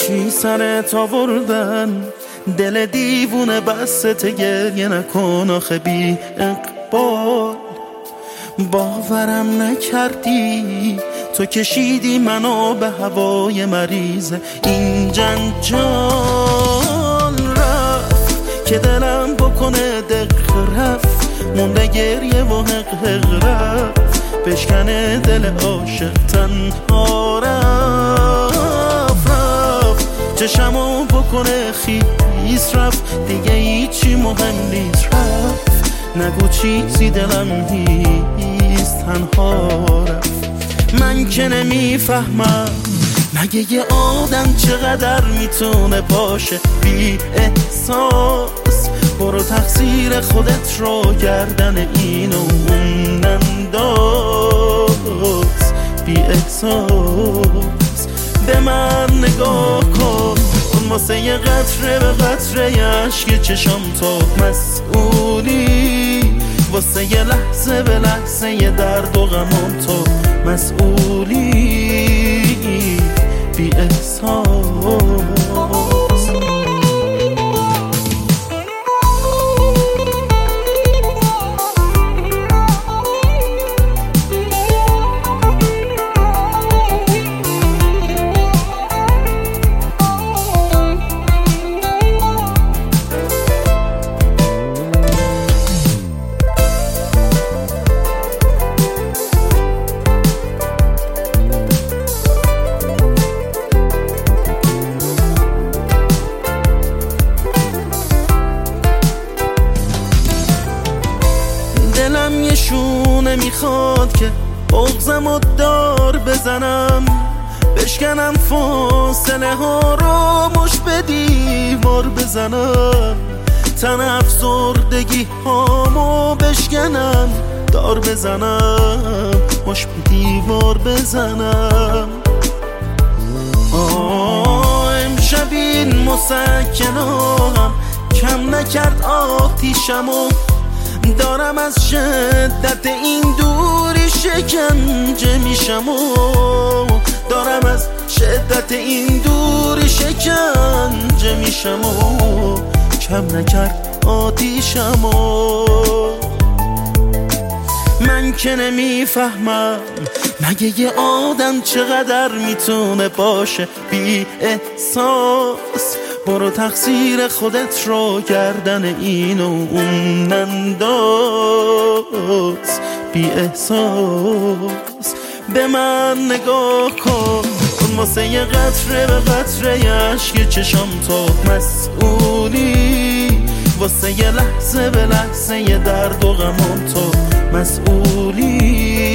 چی سرت آوردن؟ دل دیوونه بست گریه نکن آخه بی اقبال. باورم نکردی تو کشیدی منو به هوای مریض این جنجال. رفت که دلم بکنه دق رفت، مونده گریه و حق رفت، بشکنه دل عاشق تنها رفت. چشمو بکنه خیس رفت، دیگه هیچی مهم نیست رفت. نگو چیزی دلم نیست تنها رفت. من که نمیفهمم مگه یه آدم چقدر میتونه باشه بی احساس. برو تقصیر خودت رو گردن این و اون ننداز. بی احساس به من نگاه کن، واسه یه قطره به قطره عشق چشم تو مسئولی. واسه یه لحظه به لحظه یه درد و غمم تو مسئولی. بی احساس دلم یه شونه میخواد که بغضم و دار بزنم، بشکنم فاصله ها رو مش به دیوار بزنم. تن افسردگی هامو بشکنم دار بزنم، مش به دیوار بزنم. امشب این مسکنم کم نکرد آتیشمو، دارم از شدت این دوری شکنجه میشم و دارم از شدت این دوری شکنجه میشم و کم نکرد آتیشم و من که نمیفهمم مگه یه آدم چقدر میتونه باشه بی احساس. برو تقصیر خودت رو گردن این و اون ننداز. بی احساس به من نگاه کن، واسه یه قطره به قطره عشق چشم تو مسئولی. واسه یه لحظه به لحظه یه درد و غمم تو مسئولی.